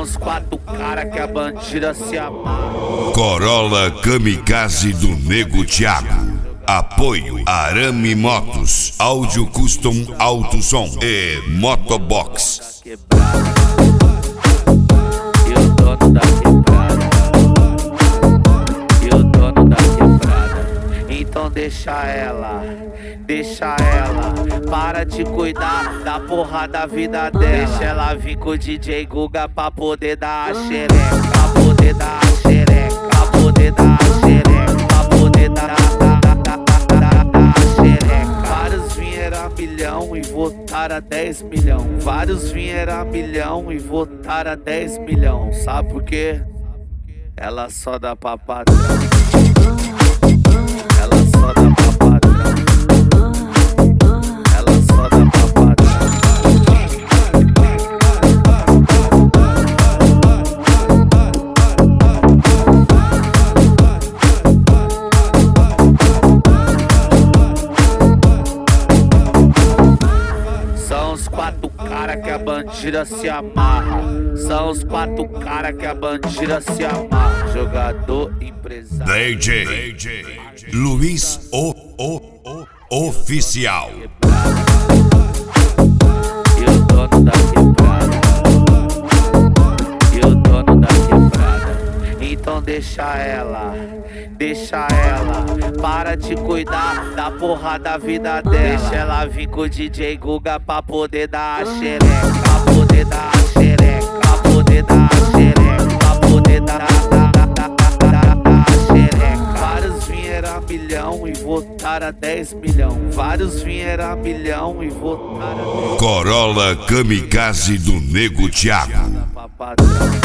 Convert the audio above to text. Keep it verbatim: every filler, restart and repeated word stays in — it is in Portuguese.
São os quatro cara que a bandida se amarra. Corolla Kamikaze do Nego Thiago. Apoio Arame Motos, Áudio Custom Alto Som e Motobox. E o dono da quebrada, e o dono da quebrada. Então deixa ela, deixa ela, para de cuidar da porra da vida dela. Deixa ela vir com o D J Guga pra poder dar a xereca, pra poder dar a xereca, pra poder dar a xereca, pra poder dar a xereca. Vários vieram a milhão e votaram a dez milhão. Vários vieram a milhão e votaram a dez milhão. Sabe por quê? Ela só dá pra patrão. Ela só dá pra patrão. Ela só dá pra patrão. São os quatro cara que a bandida se amarra. São os quatro cara que a bandida se amarra. Jogador, empresário, D J, D J Luiz o, o, o Oficial. E o dono da quebrada, e o dono da quebrada. Então deixa ela, deixa ela, para de cuidar da porra da vida dela. Deixa ela vir com o D J Guga pra poder dar a xereca, pra poder dar a xereca, pra poder dar a xereca, pra poder dar a xereca. Vários vieram a milhão e votaram a dez milhão. Vários vieram a milhão e votaram a dez milhão. Corolla Kamikaze do Nego Thiago. Pra patrão.